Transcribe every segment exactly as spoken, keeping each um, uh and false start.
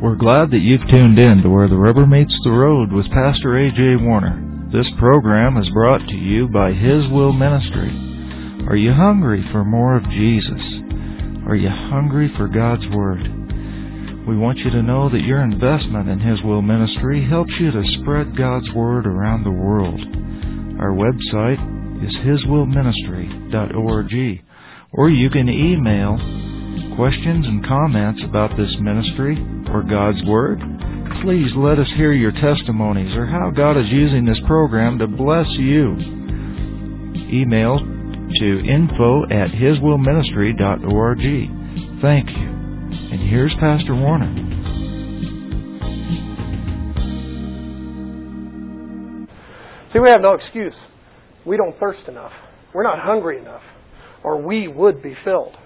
We're glad that you've tuned in to Where the Rubber Meets the Road with Pastor A J Warner. This program is brought to you by His Will Ministry. Are you hungry for more of Jesus? Are you hungry for God's Word? We want you to know that your investment in His Will Ministry helps you to spread God's Word around the world. Our website is his will ministry dot org, or you can email questions and comments about this ministry or God's Word. Please let us hear your testimonies or how God is using this program to bless you. Email to info at his will ministry dot org. Thank you. And here's Pastor Warner. See, we have no excuse. We don't thirst enough. We're not hungry enough, or we would be filled.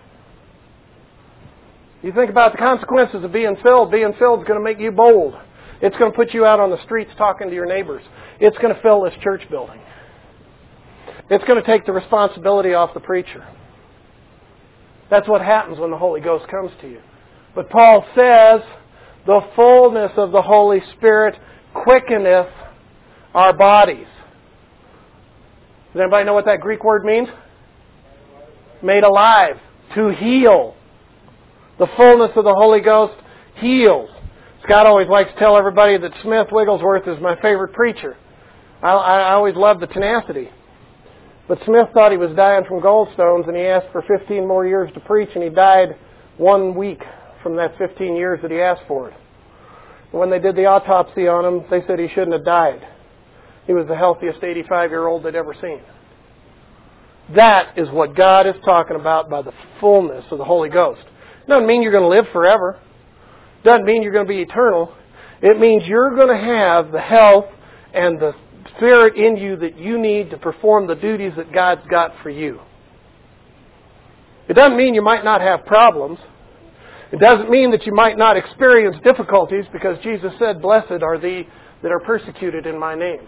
You think about the consequences of being filled. Being filled is going to make you bold. It's going to put you out on the streets talking to your neighbors. It's going to fill this church building. It's going to take the responsibility off the preacher. That's what happens when the Holy Ghost comes to you. But Paul says, the fullness of the Holy Spirit quickeneth our bodies. Does anybody know what that Greek word means? Made alive. To heal. The fullness of the Holy Ghost heals. Scott always likes to tell everybody that Smith Wigglesworth is my favorite preacher. I, I always love the tenacity. But Smith thought he was dying from gallstones, and he asked for fifteen more years to preach, and he died one week from that fifteen years that he asked for it. When they did the autopsy on him, they said he shouldn't have died. He was the healthiest eighty-five-year-old they'd ever seen. That is what God is talking about by the fullness of the Holy Ghost. Doesn't mean you're going to live forever. Doesn't mean you're going to be eternal. It means you're going to have the health and the Spirit in you that you need to perform the duties that God's got for you. It doesn't mean you might not have problems. It doesn't mean that you might not experience difficulties, because Jesus said, "Blessed are they that are persecuted in my name."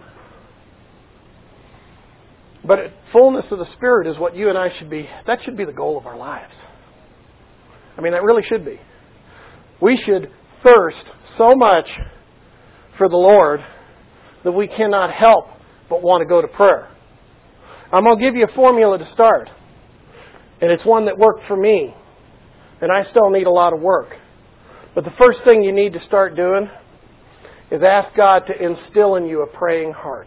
But fullness of the Spirit is what you and I should be. That should be the goal of our lives. I mean, that really should be. We should thirst so much for the Lord that we cannot help but want to go to prayer. I'm going to give you a formula to start. And it's one that worked for me. And I still need a lot of work. But the first thing you need to start doing is ask God to instill in you a praying heart.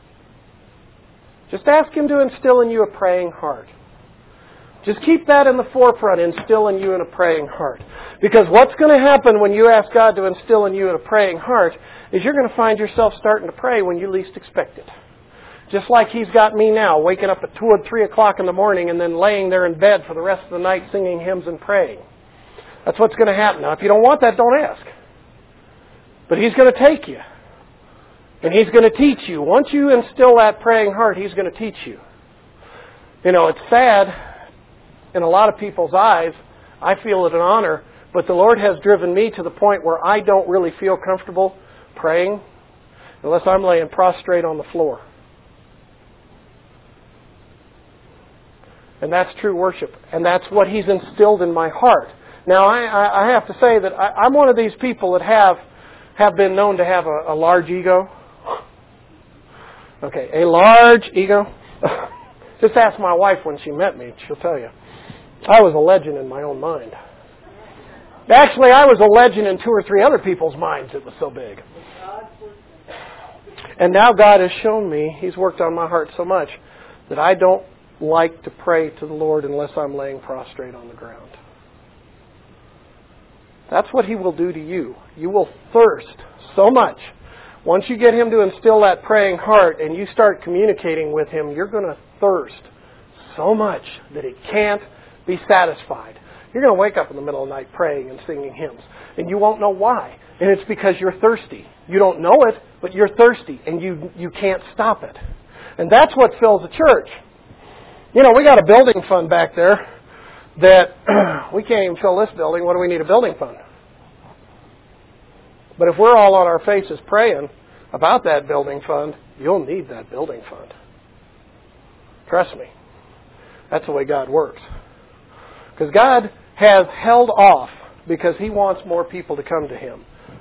Just ask Him to instill in you a praying heart. Just keep that in the forefront, instill in you in a praying heart. Because what's going to happen when you ask God to instill in you in a praying heart is you're going to find yourself starting to pray when you least expect it. Just like He's got me now, waking up at two or three o'clock in the morning and then laying there in bed for the rest of the night singing hymns and praying. That's what's going to happen. Now, if you don't want that, don't ask. But He's going to take you. And He's going to teach you. Once you instill that praying heart, He's going to teach you. You know, it's sad in a lot of people's eyes. I feel it an honor. But the Lord has driven me to the point where I don't really feel comfortable praying unless I'm laying prostrate on the floor. And that's true worship. And that's what He's instilled in my heart. Now, I, I have to say that I, I'm one of these people that have, have been known to have a, a large ego. Okay, a large ego. Just ask my wife when she met me. She'll tell you. I was a legend in my own mind. Actually, I was a legend in two or three other people's minds. It was so big. And now God has shown me, He's worked on my heart so much, that I don't like to pray to the Lord unless I'm laying prostrate on the ground. That's what He will do to you. You will thirst so much. Once you get Him to instill that praying heart and you start communicating with Him, you're going to thirst so much that it can't be satisfied. You're going to wake up in the middle of the night praying and singing hymns. And you won't know why. And it's because you're thirsty. You don't know it, but you're thirsty. And you, you can't stop it. And that's what fills a church. You know, we got a building fund back there that we can't even fill this building. What do we need a building fund? But if we're all on our faces praying about that building fund, you'll need that building fund. Trust me. That's the way God works. Because God has held off because He wants more people to come to Him.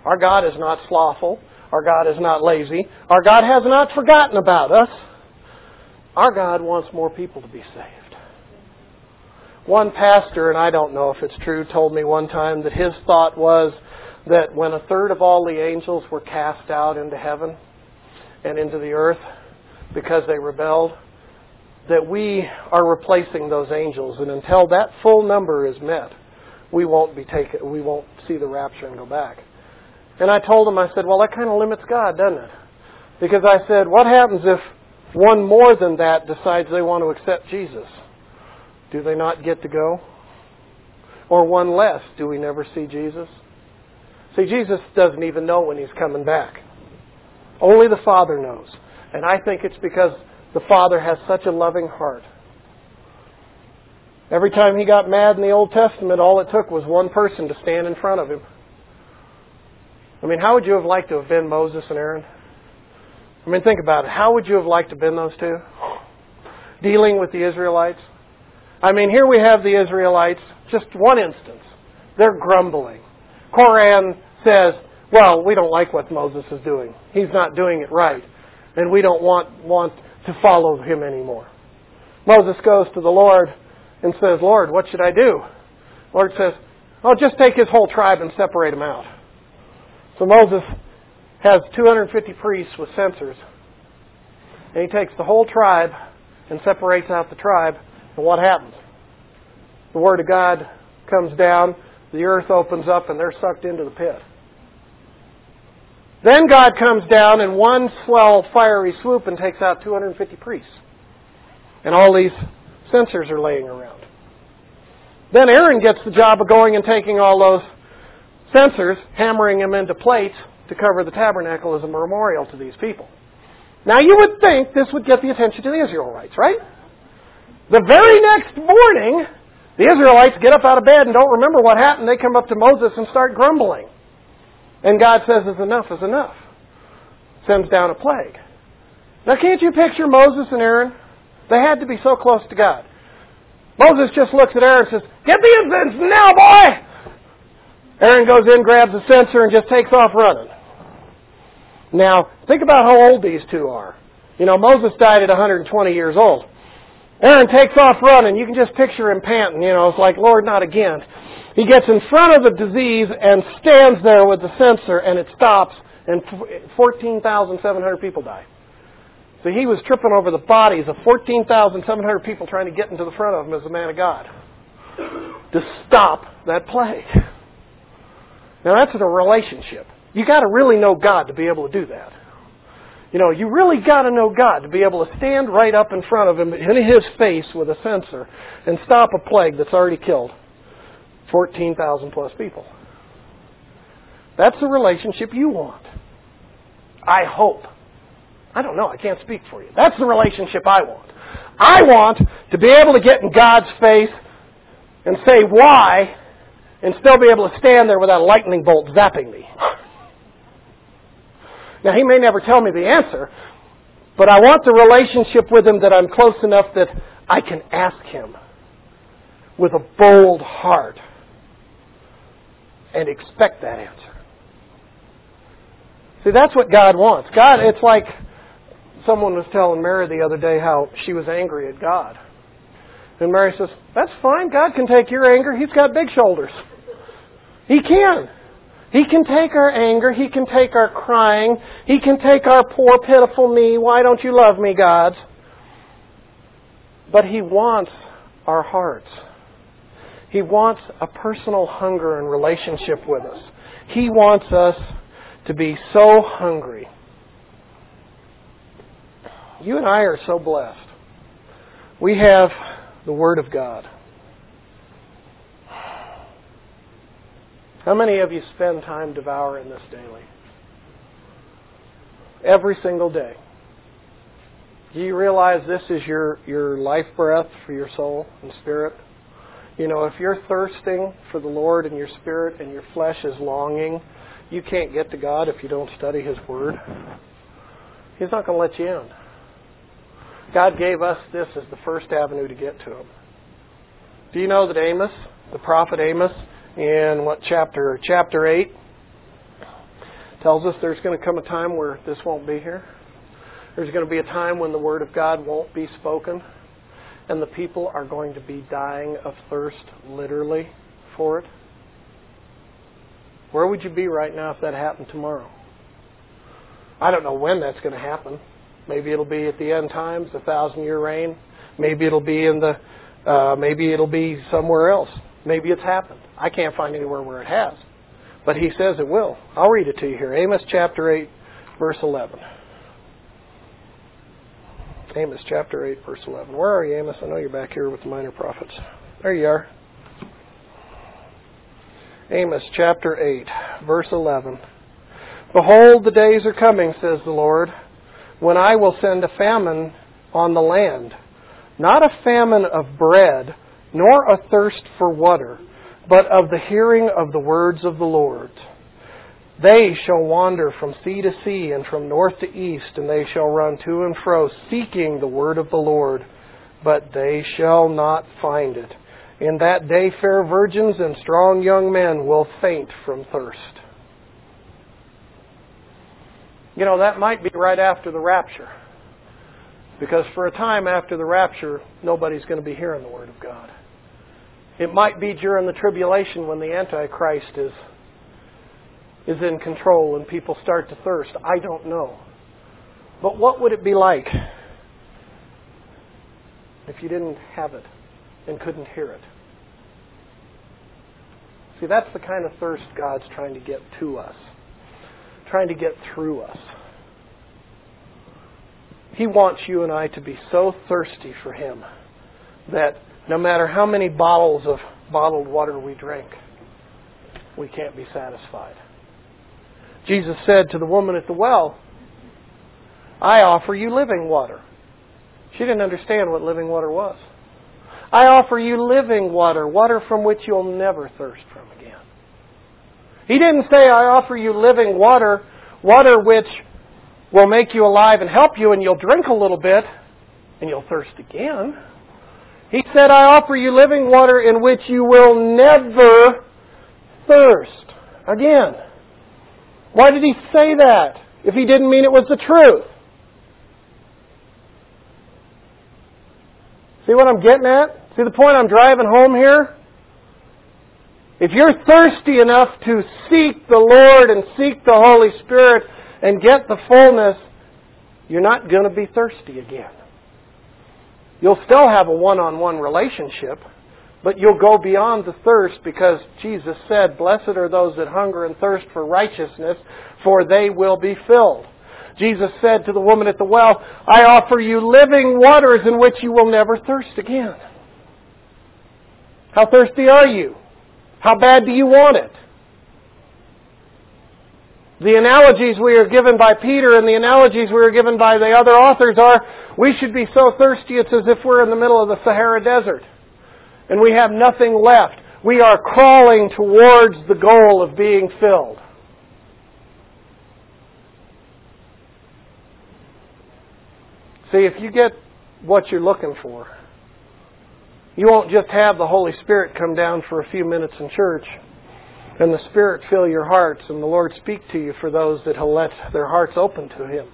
Our God is not slothful. Our God is not lazy. Our God has not forgotten about us. Our God wants more people to be saved. One pastor, and I don't know if it's true, told me one time that his thought was that when a third of all the angels were cast out into heaven and into the earth because they rebelled, that we are replacing those angels, and until that full number is met, we won't be taken. We won't see the rapture and go back. And I told him, I said, well, that kind of limits God, doesn't it? Because I said, what happens if one more than that decides they want to accept Jesus? Do they not get to go? Or one less, do we never see Jesus? See, Jesus doesn't even know when He's coming back. Only the Father knows. And I think it's because the Father has such a loving heart. Every time He got mad in the Old Testament, all it took was one person to stand in front of Him. I mean, how would you have liked to have been Moses and Aaron? I mean, think about it. How would you have liked to have been those two? Dealing with the Israelites. I mean, here we have the Israelites, just one instance. They're grumbling. Koran says, well, we don't like what Moses is doing. He's not doing it right. And we don't want, want to follow him anymore. Moses goes to the Lord and says, Lord, what should I do? The Lord says, oh, just take his whole tribe and separate them out. So Moses has two hundred fifty priests with censers. And he takes the whole tribe and separates out the tribe. And what happens? The Word of God comes down, the earth opens up, and they're sucked into the pit. Then God comes down in one swell fiery swoop and takes out two hundred fifty priests. And all these censers are laying around. Then Aaron gets the job of going and taking all those censers, hammering them into plates to cover the tabernacle as a memorial to these people. Now you would think this would get the attention to the Israelites, right? The very next morning, the Israelites get up out of bed and don't remember what happened. They come up to Moses and start grumbling. And God says, is enough is enough. Sends down a plague. Now can't you picture Moses and Aaron? They had to be so close to God. Moses just looks at Aaron and says, get the incense now, boy! Aaron goes in, grabs a censer, and just takes off running. Now, think about how old these two are. You know, Moses died at one hundred twenty years old. Aaron takes off running. You can just picture him panting. You know, it's like, Lord, not again. He gets in front of the disease and stands there with the censer, and it stops, and fourteen thousand seven hundred people die. So he was tripping over the bodies of fourteen thousand seven hundred people trying to get into the front of him as a man of God to stop that plague. Now that's in a relationship. You got to really know God to be able to do that. You know, you really got to know God to be able to stand right up in front of Him in His face with a censer and stop a plague that's already killed fourteen thousand plus people. That's the relationship you want. I hope. I don't know. I can't speak for you. That's the relationship I want. I want to be able to get in God's face and say why and still be able to stand there without a lightning bolt zapping me. Now, He may never tell me the answer, but I want the relationship with Him that I'm close enough that I can ask Him with a bold heart and expect that answer. See, that's what God wants. God, it's like someone was telling Mary the other day how she was angry at God. And Mary says, that's fine. God can take your anger. He's got big shoulders. He can. He can take our anger. He can take our crying. He can take our poor, pitiful me. Why don't you love me, God? But He wants our hearts. He wants a personal hunger and relationship with us. He wants us to be so hungry. You and I are so blessed. We have the Word of God. How many of you spend time devouring this daily? Every single day. Do you realize this is your, your life breath for your soul and spirit? You know, if you're thirsting for the Lord and your spirit and your flesh is longing, you can't get to God if you don't study His Word. He's not going to let you in. God gave us this as the first avenue to get to Him. Do you know that Amos, the prophet Amos, in what chapter? Chapter eight. tells us there's going to come a time where this won't be here. There's going to be a time when the Word of God won't be spoken, and the people are going to be dying of thirst, literally, for it. Where would you be right now if that happened tomorrow? I don't know when that's going to happen. Maybe it'll be at the end times, the thousand-year reign. Maybe it'll be in the, uh, maybe it'll be somewhere else. Maybe it's happened. I can't find anywhere where it has, but He says it will. I'll read it to you here. Amos chapter eight, verse eleven. Amos chapter eight, verse eleven. Where are you, Amos? I know you're back here with the minor prophets. There you are. Amos chapter eight, verse eleven. Behold, the days are coming, says the Lord, when I will send a famine on the land, not a famine of bread, nor a thirst for water, but of the hearing of the words of the Lord. They shall wander from sea to sea and from north to east, and they shall run to and fro, seeking the word of the Lord, but they shall not find it. In that day fair virgins and strong young men will faint from thirst. You know, that might be right after the rapture. Because for a time after the rapture, nobody's going to be hearing the Word of God. It might be during the tribulation when the Antichrist is, is in control and people start to thirst. I don't know. But what would it be like if you didn't have it and couldn't hear it? See, that's the kind of thirst God's trying to get to us, trying to get through us. He wants you and I to be so thirsty for Him that no matter how many bottles of bottled water we drink, we can't be satisfied. Jesus said to the woman at the well, I offer you living water. She didn't understand what living water was. I offer you living water, water from which you'll never thirst from again. He didn't say, I offer you living water, water which will make you alive and help you, and you'll drink a little bit and you'll thirst again. He said, I offer you living water in which you will never thirst again. Why did He say that if He didn't mean it was the truth? See what I'm getting at? See the point I'm driving home here? If you're thirsty enough to seek the Lord and seek the Holy Spirit and get the fullness, you're not going to be thirsty again. You'll still have a one-on-one relationship, but you'll go beyond the thirst because Jesus said, Blessed are those that hunger and thirst for righteousness, for they will be filled. Jesus said to the woman at the well, I offer you living waters in which you will never thirst again. How thirsty are you? How bad do you want it? The analogies we are given by Peter and the analogies we are given by the other authors are, we should be so thirsty it's as if we're in the middle of the Sahara Desert and we have nothing left. We are crawling towards the goal of being filled. See, if you get what you're looking for, you won't just have the Holy Spirit come down for a few minutes in church and the Spirit fill your hearts and the Lord speak to you for those that He'll let their hearts open to Him.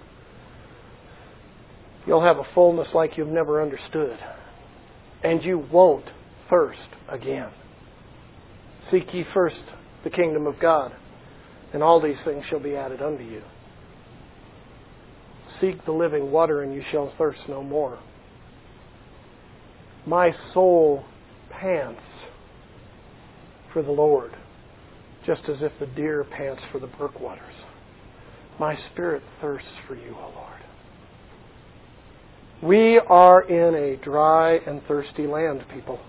You'll have a fullness like you've never understood. And you won't thirst again. Seek ye first the kingdom of God, and all these things shall be added unto you. Seek the living water, and you shall thirst no more. My soul pants for the Lord, just as if the deer pants for the brook waters. My spirit thirsts for you, O Lord. We are in a dry and thirsty land, people.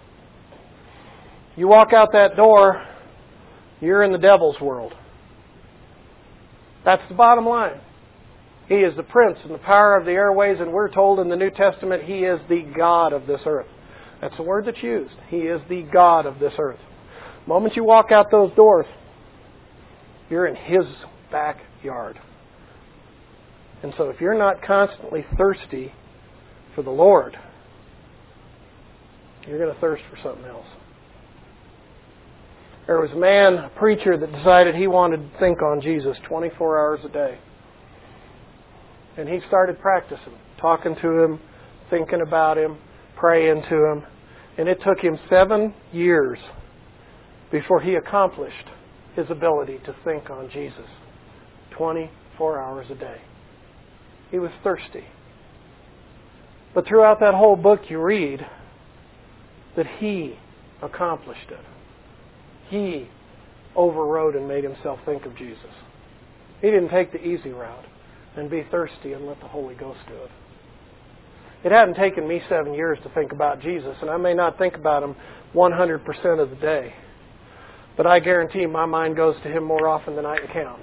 You walk out that door, you're in the devil's world. That's the bottom line. He is the prince and the power of the airways, and we're told in the New Testament He is the God of this earth. That's the word that's used. He is the God of this earth. The moment you walk out those doors, you're in His backyard. And so if you're not constantly thirsty for the Lord, you're going to thirst for something else. There was a man, a preacher, that decided he wanted to think on Jesus twenty-four hours a day. And he started practicing, talking to Him, thinking about Him, praying to Him. And it took him seven years before he accomplished his ability to think on Jesus twenty-four hours a day. He was thirsty. But throughout that whole book you read that he accomplished it. He overrode and made himself think of Jesus. He didn't take the easy route and be thirsty and let the Holy Ghost do it. It hadn't taken me seven years to think about Jesus, and I may not think about Him one hundred percent of the day. But I guarantee my mind goes to Him more often than I can count.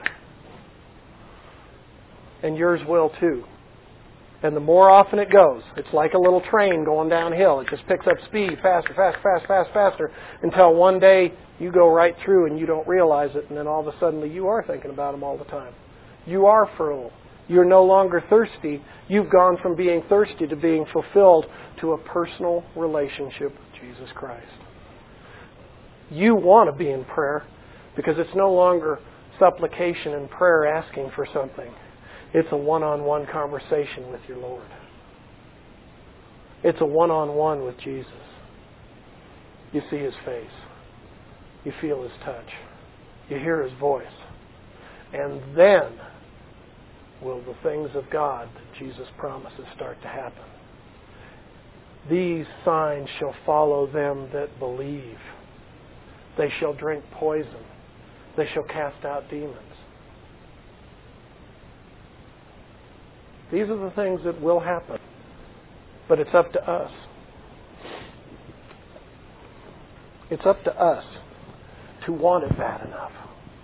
And yours will too. And the more often it goes, it's like a little train going downhill. It just picks up speed faster, faster, faster, faster, faster, until one day you go right through and you don't realize it, and then all of a sudden you are thinking about Him all the time. You are full. You're no longer thirsty. You've gone from being thirsty to being fulfilled to a personal relationship with Jesus Christ. You want to be in prayer because it's no longer supplication and prayer asking for something. It's a one-on-one conversation with your Lord. It's a one-on-one with Jesus. You see His face. You feel His touch. You hear His voice. And then will the things of God that Jesus promises start to happen. These signs shall follow them that believe. They shall drink poison. They shall cast out demons. These are the things that will happen. But it's up to us. It's up to us to want it bad enough.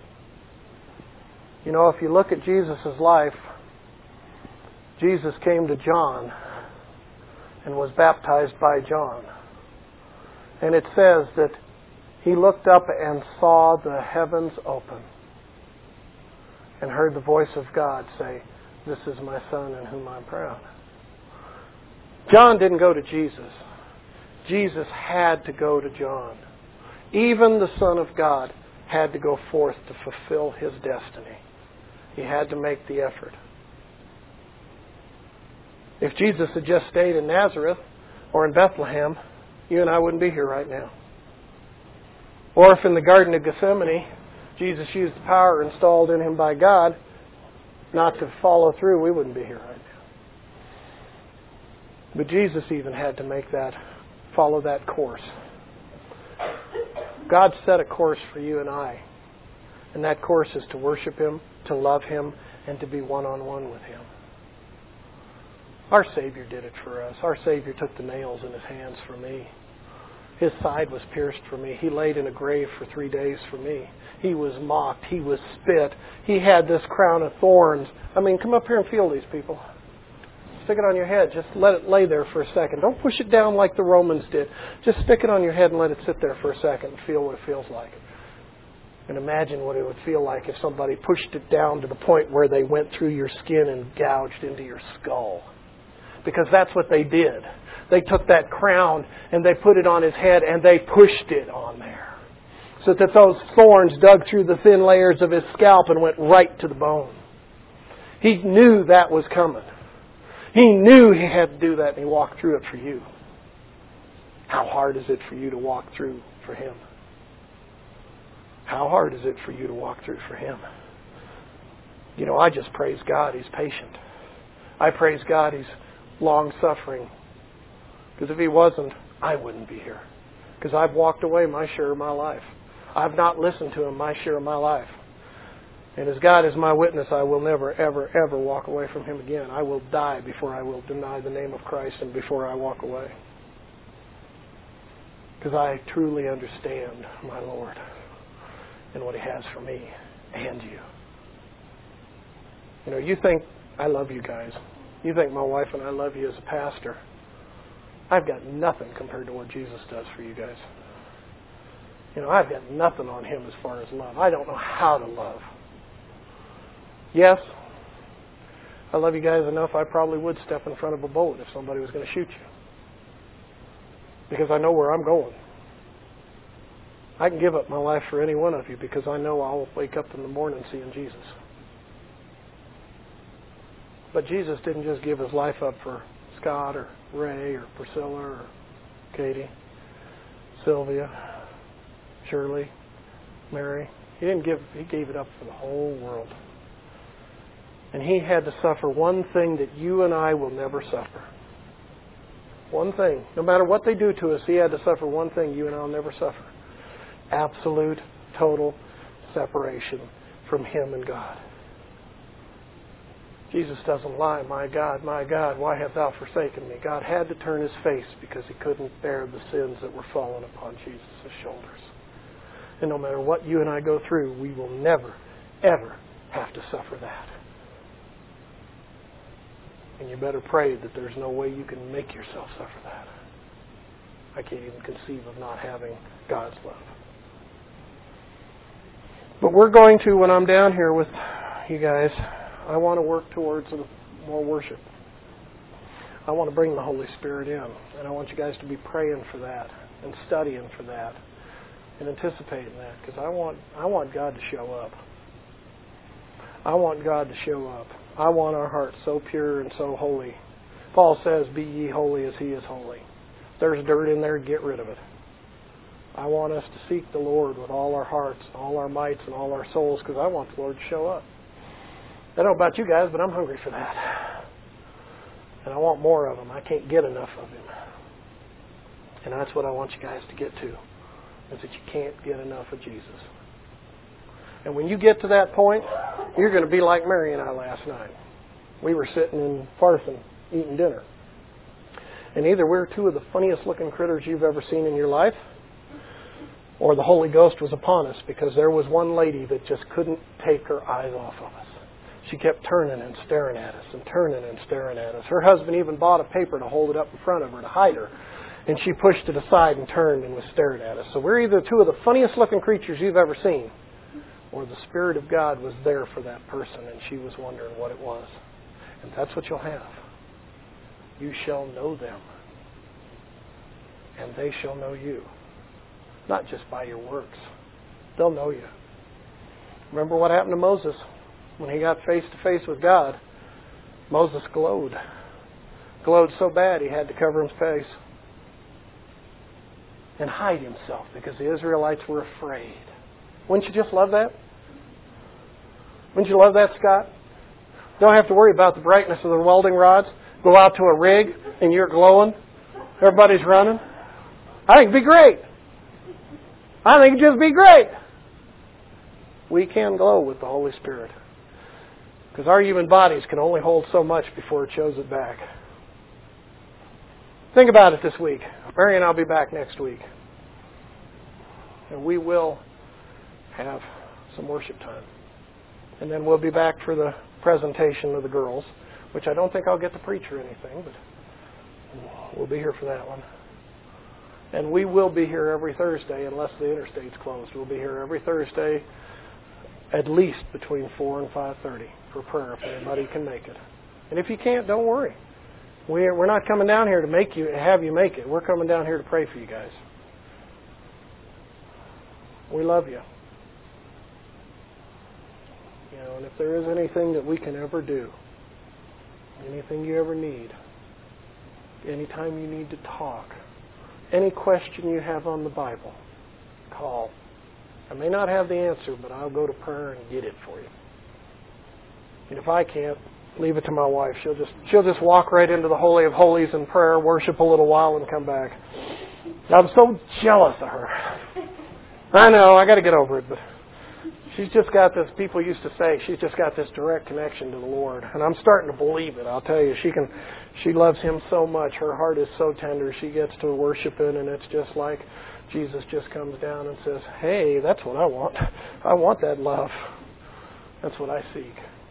You know, if you look at Jesus' life, Jesus came to John and was baptized by John. And it says that He looked up and saw the heavens open and heard the voice of God say, "This is my Son in whom I'm proud." John didn't go to Jesus. Jesus had to go to John. Even the Son of God had to go forth to fulfill His destiny. He had to make the effort. If Jesus had just stayed in Nazareth or in Bethlehem, you and I wouldn't be here right now. Or if in the Garden of Gethsemane, Jesus used the power installed in Him by God not to follow through, we wouldn't be here right now. But Jesus even had to make that, follow that course. God set a course for you and I. And that course is to worship Him, to love Him, and to be one-on-one with Him. Our Savior did it for us. Our Savior took the nails in His hands for me. His side was pierced for me. He laid in a grave for three days for me. He was mocked. He was spit. He had this crown of thorns. I mean, come up here and feel these people. Stick it on your head. Just let it lay there for a second. Don't push it down like the Romans did. Just stick it on your head and let it sit there for a second and feel what it feels like. And imagine what it would feel like if somebody pushed it down to the point where they went through your skin and gouged into your skull. Because that's what they did. They took that crown and they put it on His head and they pushed it on there. So that those thorns dug through the thin layers of His scalp and went right to the bone. He knew that was coming. He knew He had to do that, and He walked through it for you. How hard is it for you to walk through for Him? How hard is it for you to walk through for Him? You know, I just praise God He's patient. I praise God He's long-suffering. Because if He wasn't, I wouldn't be here. Because I've walked away my share of my life. I've not listened to Him my share of my life. And as God is my witness, I will never, ever, ever walk away from Him again. I will die before I will deny the name of Christ and before I walk away. Because I truly understand my Lord and what He has for me and you. You know, you think I love you guys. You think my wife and I love you as a pastor. I've got nothing compared to what Jesus does for you guys. You know, I've got nothing on Him as far as love. I don't know how to love. Yes, I love you guys enough I probably would step in front of a bullet if somebody was going to shoot you. Because I know where I'm going. I can give up my life for any one of you because I know I'll wake up in the morning seeing Jesus. But Jesus didn't just give His life up for Scott or Ray or Priscilla or Katie, Sylvia, Shirley, Mary. He didn't give, He gave it up for the whole world. And He had to suffer one thing that you and I will never suffer. One thing. No matter what they do to us, He had to suffer one thing you and I will never suffer. Absolute, total separation from Him and God. Jesus doesn't lie. My God, my God, why hast thou forsaken me? God had to turn His face because He couldn't bear the sins that were fallen upon Jesus' shoulders. And no matter what you and I go through, we will never, ever have to suffer that. And you better pray that there's no way you can make yourself suffer that. I can't even conceive of not having God's love. But we're going to, when I'm down here with you guys, I want to work towards more worship. I want to bring the Holy Spirit in. And I want you guys to be praying for that and studying for that and anticipating that. Because I want, I want God to show up. I want God to show up. I want our hearts so pure and so holy. Paul says, be ye holy as He is holy. If there's dirt in there, get rid of it. I want us to seek the Lord with all our hearts, all our mights, and all our souls, because I want the Lord to show up. I don't know about you guys, but I'm hungry for that. And I want more of Him. I can't get enough of Him. And that's what I want you guys to get to, is that you can't get enough of Jesus. And when you get to that point, you're going to be like Mary and I last night. We were sitting in Farthing eating dinner. And either we're two of the funniest looking critters you've ever seen in your life, or the Holy Ghost was upon us, because there was one lady that just couldn't take her eyes off of us. She kept turning and staring at us and turning and staring at us. Her husband even bought a paper to hold it up in front of her to hide her. And she pushed it aside and turned and was staring at us. So we're either two of the funniest looking creatures you've ever seen, or the Spirit of God was there for that person and she was wondering what it was. And that's what you'll have. You shall know them, and they shall know you. Not just by your works. They'll know you. Remember what happened to Moses when he got face to face with God? Moses glowed. Glowed so bad he had to cover his face and hide himself because the Israelites were afraid. Wouldn't you just love that? Wouldn't you love that, Scott? Don't have to worry about the brightness of the welding rods. Go out to a rig and you're glowing. Everybody's running. I think it'd be great. I think it'd just be great. We can glow with the Holy Spirit, because our human bodies can only hold so much before it shows it back. Think about it this week. Mary and I'll be back next week. And we will have some worship time. And then we'll be back for the presentation of the girls, which I don't think I'll get to preach or anything, but we'll be here for that one. And we will be here every Thursday unless the interstate's closed. We'll be here every Thursday at least between four and five thirty for prayer if anybody can make it. And if you can't, don't worry. We're, we're not coming down here to make you have you make it. We're coming down here to pray for you guys. We love you. You know, and if there is anything that we can ever do, anything you ever need, anytime you need to talk, any question you have on the Bible, call. I may not have the answer, but I'll go to prayer and get it for you. And if I can't, leave it to my wife. She'll just she'll just walk right into the Holy of Holies in prayer, worship a little while, and come back. I'm so jealous of her. I know, I got to get over it, but she's just got this, people used to say, she's just got this direct connection to the Lord. And I'm starting to believe it. I'll tell you, she can, she loves Him so much. Her heart is so tender. She gets to worship Him, and it's just like Jesus just comes down and says, hey, that's what I want. I want that love. That's what I seek.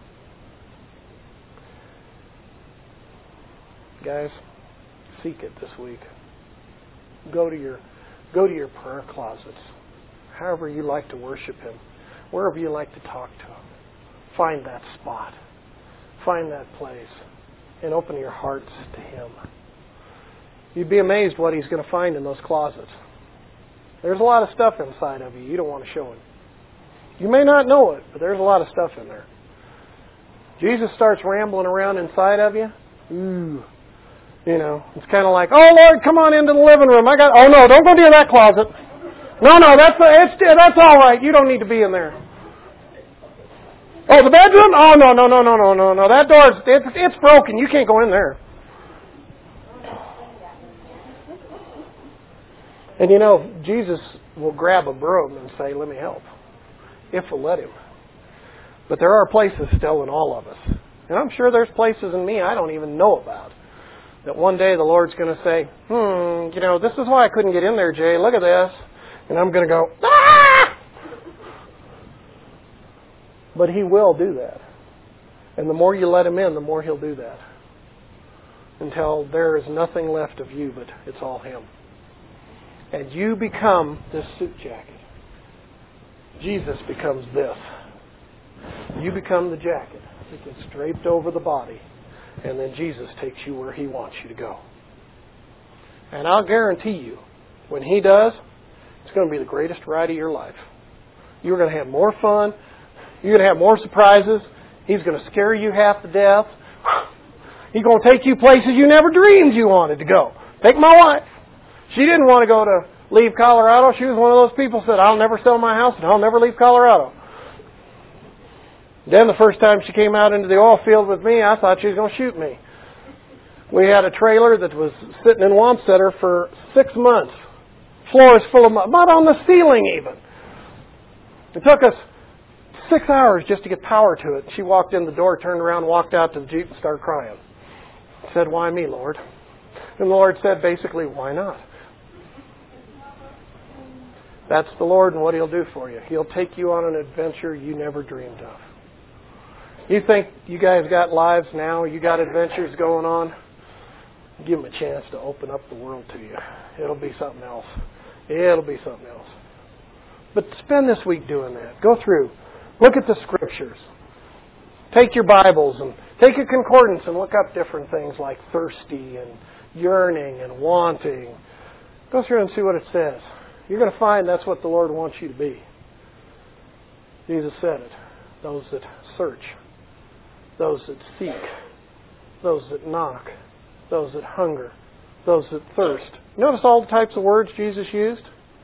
Guys, seek it this week. Go to your, go to your prayer closets. However you like to worship Him. Wherever you like to talk to Him. Find that spot. Find that place. And open your hearts to Him. You'd be amazed what He's going to find in those closets. There's a lot of stuff inside of you you don't want to show him. You may not know it, but there's a lot of stuff in there. Jesus starts rambling around inside of you. Ooh. You know, it's kind of like, oh, Lord, come on into the living room. I got, oh, no, don't go near that closet. No, no, that's it's, that's all right. You don't need to be in there. Oh, the bedroom? Oh, no, no, no, no, no, no, no. That door's, it's, it's broken. You can't go in there. And you know, Jesus will grab a broom and say, let me help. If we'll let him. But there are places still in all of us. And I'm sure there's places in me I don't even know about. That one day the Lord's going to say, hmm, you know, this is why I couldn't get in there, Jay. Look at this. And I'm going to go, ah! But he will do that. And the more you let him in, the more he'll do that. Until there is nothing left of you, but it's all him. And you become this suit jacket. Jesus becomes this. You become the jacket that gets draped over the body. And then Jesus takes you where he wants you to go. And I'll guarantee you, when he does, it's going to be the greatest ride of your life. You're going to have more fun. You're going to have more surprises. He's going to scare you half to death. He's going to take you places you never dreamed you wanted to go. Take my wife. She didn't want to go to leave Colorado. She was one of those people who said, I'll never sell my house and I'll never leave Colorado. Then the first time she came out into the oil field with me, I thought she was going to shoot me. We had a trailer that was sitting in Wamsutter for six months. Floors full of mud, mud on the ceiling even. It took us six hours just to get power to it. She walked in the door, turned around, walked out to the Jeep and started crying. Said, why me, Lord? And the Lord said basically, why not? That's the Lord and what He'll do for you. He'll take you on an adventure you never dreamed of. You think you guys got lives now, you got adventures going on, give them a chance to open up the world to you. It'll be something else. It'll be something else. But spend this week doing that. Go through. Look at the Scriptures. Take your Bibles and take a concordance and look up different things like thirsty and yearning and wanting. Go through and see what it says. You're going to find that's what the Lord wants you to be. Jesus said it. Those that search. Those that seek, those that knock, those that hunger, those that thirst. Notice all the types of words Jesus used?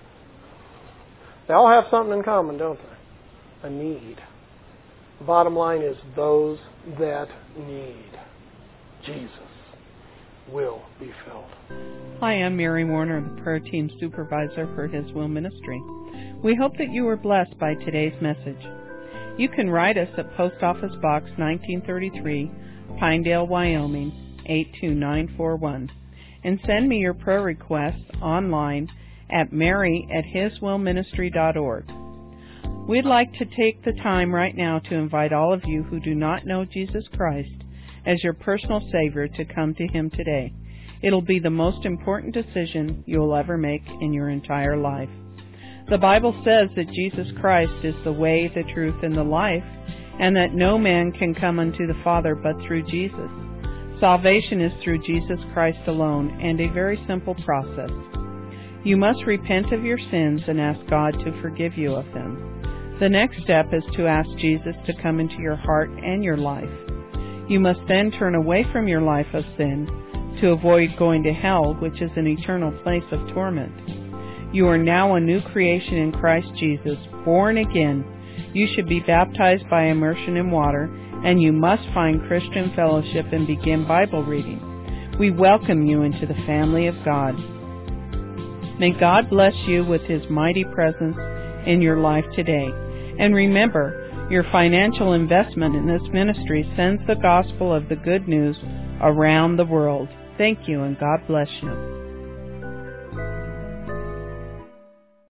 They all have something in common, don't they? A need. The bottom line is those that need Jesus will be filled. Hi, I'm Mary Warner, the prayer team supervisor for His Will Ministry. We hope that you were blessed by today's message. You can write us at Post Office Box nineteen thirty-three, Pinedale, Wyoming, eight two nine four one, and send me your prayer requests online at mary at his will ministry dot org. We'd like to take the time right now to invite all of you who do not know Jesus Christ as your personal Savior to come to Him today. It'll be the most important decision you'll ever make in your entire life. The Bible says that Jesus Christ is the way, the truth, and the life, and that no man can come unto the Father but through Jesus. Salvation is through Jesus Christ alone, and a very simple process. You must repent of your sins and ask God to forgive you of them. The next step is to ask Jesus to come into your heart and your life. You must then turn away from your life of sin to avoid going to hell, which is an eternal place of torment. You are now a new creation in Christ Jesus, born again. You should be baptized by immersion in water, and you must find Christian fellowship and begin Bible reading. We welcome you into the family of God. May God bless you with His mighty presence in your life today. And remember, your financial investment in this ministry sends the gospel of the good news around the world. Thank you, and God bless you.